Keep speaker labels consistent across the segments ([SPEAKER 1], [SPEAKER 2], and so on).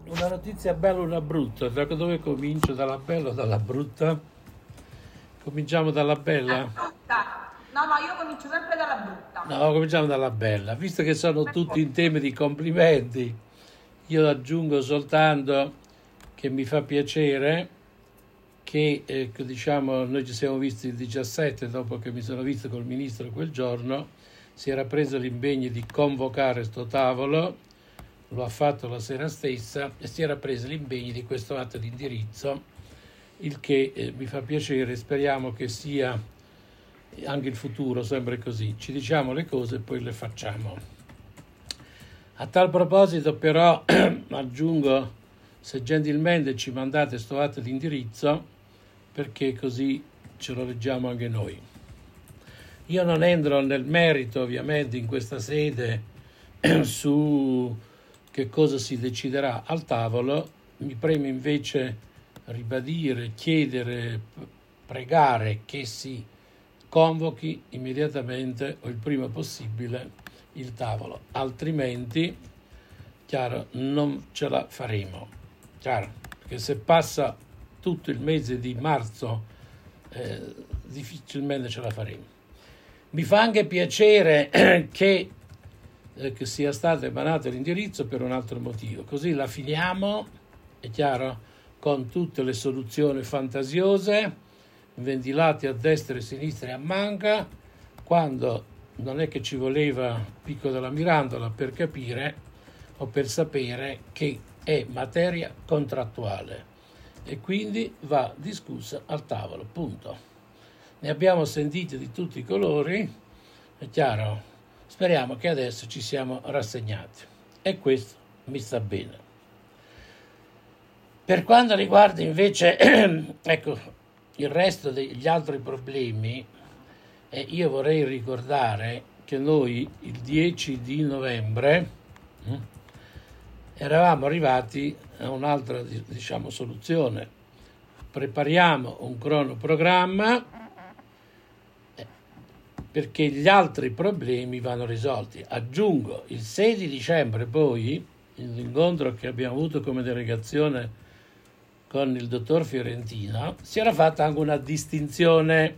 [SPEAKER 1] Una notizia bella e una brutta. Da dove comincio? Dalla bella o dalla brutta? Cominciamo dalla bella?
[SPEAKER 2] Brutta. No, no, io comincio sempre dalla brutta.
[SPEAKER 1] No, cominciamo dalla bella. Visto che sono
[SPEAKER 2] Per
[SPEAKER 1] tutti in
[SPEAKER 2] forza.
[SPEAKER 1] tema di complimenti, io aggiungo soltanto che mi fa piacere che diciamo, noi ci siamo visti il 17, dopo che mi sono visto col ministro quel giorno, si era preso l'impegno di convocare sto tavolo, lo ha fatto la sera stessa e si era preso l'impegno di questo atto di indirizzo, il che mi fa piacere, speriamo che sia anche il futuro sempre così, ci diciamo le cose e poi le facciamo. A tal proposito però aggiungo, se gentilmente ci mandate sto atto di indirizzo, perché così ce lo leggiamo anche noi. Io non entro nel merito ovviamente in questa sede su che cosa si deciderà al tavolo, mi preme invece ribadire, chiedere, pregare che si convochi immediatamente o il prima possibile il tavolo, altrimenti, chiaro, non ce la faremo. Chiaro, perché se passa tutto il mese di marzo difficilmente ce la faremo. Mi fa anche piacere che sia stato emanato l'indirizzo per un altro motivo, così la finiamo, è chiaro, con tutte le soluzioni fantasiose, ventilate a destra e a sinistra e a manca, quando non è che ci voleva picco della mirandola per capire o per sapere che è materia contrattuale e quindi va discussa al tavolo, punto. Ne abbiamo sentite di tutti i colori, è chiaro, speriamo che adesso ci siamo rassegnati e questo mi sta bene. Per quanto riguarda invece ecco, il resto degli altri problemi, io vorrei ricordare che noi il 10 di novembre eravamo arrivati a un'altra, diciamo, soluzione. Prepariamo un cronoprogramma perché gli altri problemi vanno risolti. Aggiungo, il 6 di dicembre poi, l'incontro che abbiamo avuto come delegazione con il dottor Fiorentino, si era fatta anche una distinzione.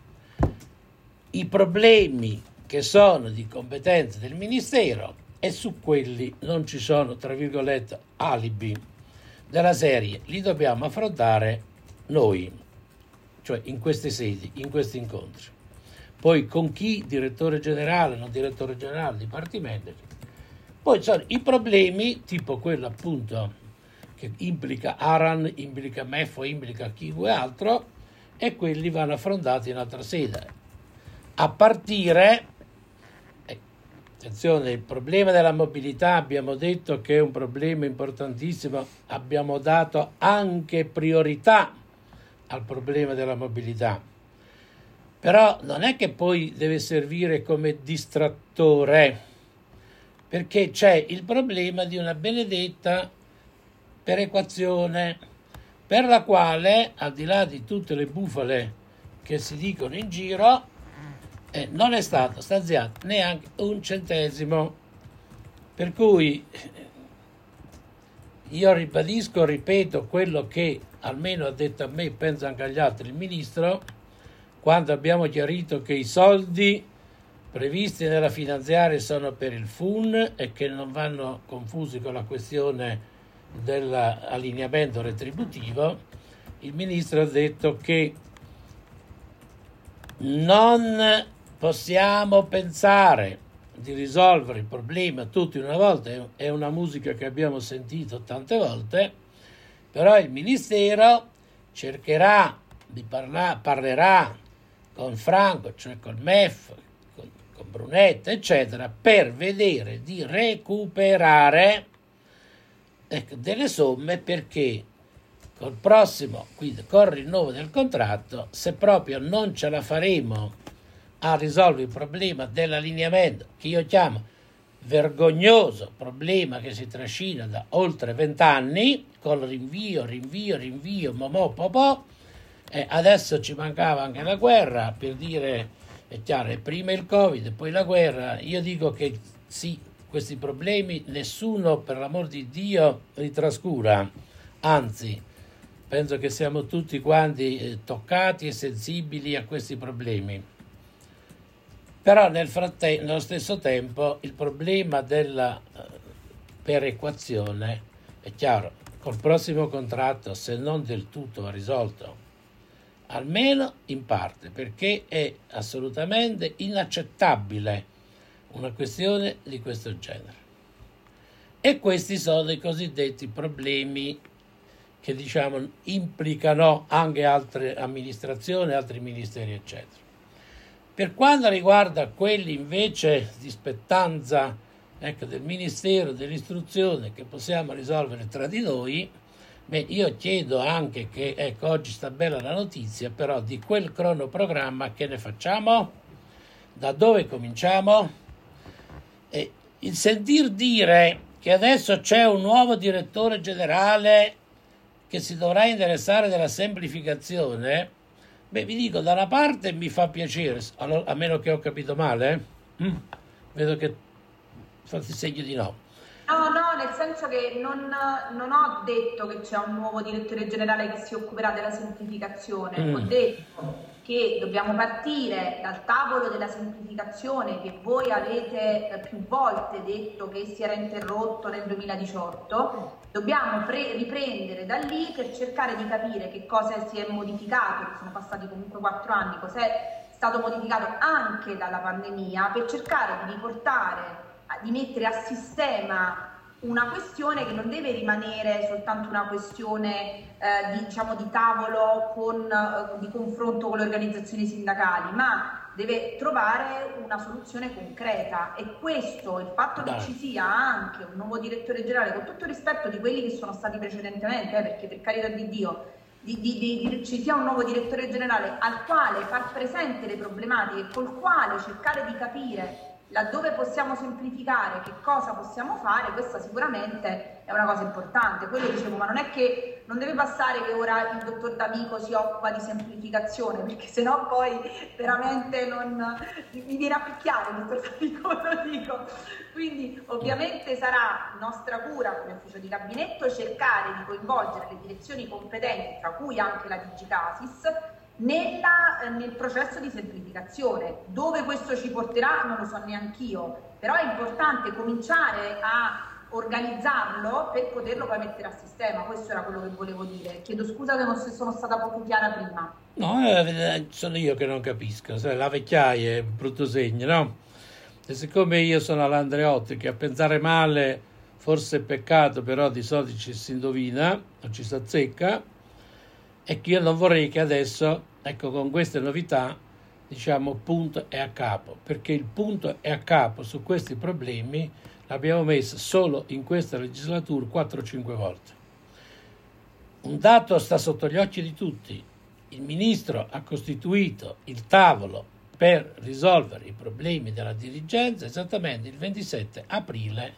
[SPEAKER 1] I problemi che sono di competenza del Ministero e su quelli non ci sono, tra virgolette, alibi della serie, li dobbiamo affrontare noi, cioè in queste sedi, in questi incontri. Poi con chi, direttore generale, non direttore generale, dipartimento. Poi sono i problemi, tipo quello appunto che implica ARAN, implica MEF o implica chiunque altro, e quelli vanno affrontati in altra sede. A partire, attenzione, il problema della mobilità abbiamo detto che è un problema importantissimo, abbiamo dato anche priorità al problema della mobilità, però non è che poi deve servire come distrattore, perché c'è il problema di una benedetta perequazione per la quale, al di là di tutte le bufale che si dicono in giro, non è stato stanziato neanche un centesimo, per cui io ribadisco, ripeto quello che almeno ha detto a me, penso anche agli altri, il ministro, quando abbiamo chiarito che i soldi previsti nella finanziaria sono per il FUN e che non vanno confusi con la questione dell'allineamento retributivo. Il ministro ha detto che non possiamo pensare di risolvere il problema tutto in una volta, è una musica che abbiamo sentito tante volte, però il Ministero cercherà di parlerà con Franco, cioè col MEF, con Brunetta, eccetera, per vedere di recuperare delle somme, perché col prossimo, quindi col rinnovo del contratto, se proprio non ce la faremo a risolvere il problema dell'allineamento, che io chiamo vergognoso problema che si trascina da oltre 20 anni, col rinvio, momò, popò, adesso ci mancava anche la guerra, per dire, è chiaro, prima il Covid, poi la guerra. Io dico che sì, questi problemi nessuno, per l'amor di Dio, li trascura, anzi penso che siamo tutti quanti toccati e sensibili a questi problemi. Però nello stesso tempo il problema della perequazione è chiaro, col prossimo contratto, se non del tutto, va risolto, almeno in parte, perché è assolutamente inaccettabile una questione di questo genere. E questi sono i cosiddetti problemi che implicano anche altre amministrazioni, altri ministeri, eccetera. Per quanto riguarda quelli invece di spettanza del Ministero dell'Istruzione, che possiamo risolvere tra di noi, io chiedo anche che, oggi sta bella la notizia, però di quel cronoprogramma che ne facciamo? Da dove cominciamo? Il sentir dire che adesso c'è un nuovo direttore generale che si dovrà interessare della semplificazione, vi dico, da una parte mi fa piacere, allora, a meno che ho capito male, vedo che fate segno di no.
[SPEAKER 2] No, nel senso che non ho detto che c'è un nuovo direttore generale che si occuperà della semplificazione, ho detto che dobbiamo partire dal tavolo della semplificazione che voi avete più volte detto che si era interrotto nel 2018, dobbiamo riprendere da lì per cercare di capire che cosa si è modificato, che sono passati comunque 4 anni, cos'è stato modificato anche dalla pandemia, per cercare di riportare, di mettere a sistema una questione che non deve rimanere soltanto una questione di tavolo di confronto con le organizzazioni sindacali, ma deve trovare una soluzione concreta, e questo, il fatto che ci sia anche un nuovo direttore generale, con tutto il rispetto di quelli che sono stati precedentemente, perché per carità di Dio ci sia un nuovo direttore generale al quale far presente le problematiche, col quale cercare di capire laddove possiamo semplificare, che cosa possiamo fare, questa sicuramente è una cosa importante. Quello dicevo, ma non è che non deve passare che ora il dottor D'Amico si occupa di semplificazione, perché sennò poi veramente mi viene a picchiare il dottor D'Amico, lo dico. Quindi ovviamente sarà nostra cura come ufficio di gabinetto cercare di coinvolgere le direzioni competenti, tra cui anche la Digicasis, nel processo di semplificazione. Dove questo ci porterà non lo so neanch'io, però è importante cominciare a organizzarlo per poterlo poi mettere a sistema. Questo era quello che volevo dire. Chiedo scusa se non sono stata poco chiara prima.
[SPEAKER 1] No, sono io che non capisco, la vecchiaia è un brutto segno, no? E siccome io sono all'Andreotti, che a pensare male forse è peccato, però di solito ci si indovina o ci si azzecca, e che io non vorrei che adesso, con queste novità, punto è a capo, perché il punto è a capo su questi problemi l'abbiamo messo solo in questa legislatura 4-5 volte. Un dato sta sotto gli occhi di tutti: il ministro ha costituito il tavolo per risolvere i problemi della dirigenza esattamente il 27 aprile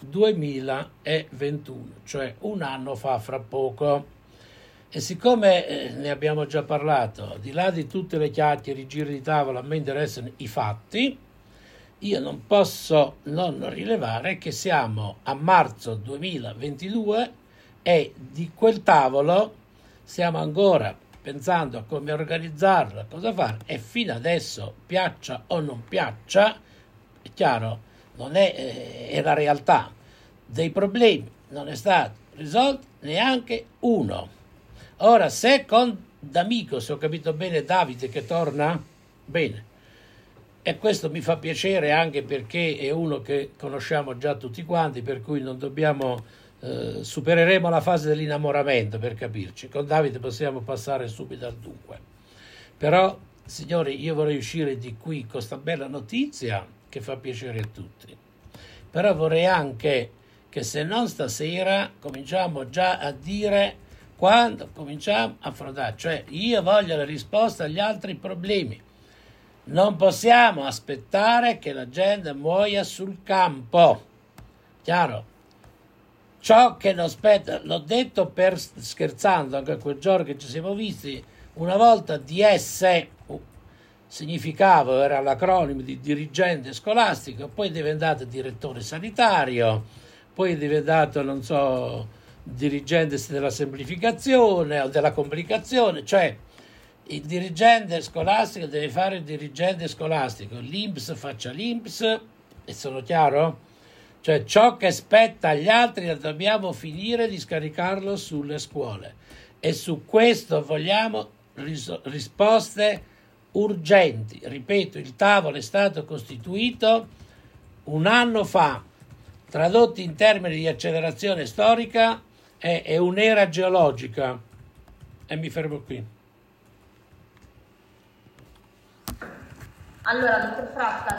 [SPEAKER 1] 2021, cioè un anno fa fra poco. E siccome ne abbiamo già parlato, di là di tutte le chiacchiere, i giri di tavola, a me interessano i fatti, io non posso non rilevare che siamo a marzo 2022 e di quel tavolo stiamo ancora pensando a come organizzarlo, a cosa fare, e fino adesso, piaccia o non piaccia, è chiaro, non è la realtà, dei problemi non è stato risolto neanche uno. Ora, se con D'Amico, se ho capito bene, Davide che torna, bene, e questo mi fa piacere anche perché è uno che conosciamo già tutti quanti, per cui non dobbiamo, supereremo la fase dell'innamoramento, per capirci. Con Davide possiamo passare subito al dunque. Però, signori, io vorrei uscire di qui con questa bella notizia che fa piacere a tutti. Però vorrei anche che, se non stasera, cominciamo già a dire quando cominciamo a affrontare, cioè io voglio la risposta agli altri problemi. Non possiamo aspettare che la gente muoia sul campo, chiaro? Ciò che non spetta, l'ho detto scherzando anche quel giorno che ci siamo visti, una volta DS significava, era l'acronimo di dirigente scolastico, poi è diventato direttore sanitario, poi è diventato, non so, dirigente della semplificazione o della complicazione, cioè il dirigente scolastico deve fare il dirigente scolastico, l'INPS faccia l'INPS, e sono chiaro? Cioè ciò che spetta agli altri dobbiamo finire di scaricarlo sulle scuole, e su questo vogliamo risposte urgenti. Ripeto, il tavolo è stato costituito un anno fa, tradotto in termini di accelerazione storica è un'era geologica, e mi fermo qui.
[SPEAKER 2] Allora, dottor Fratta,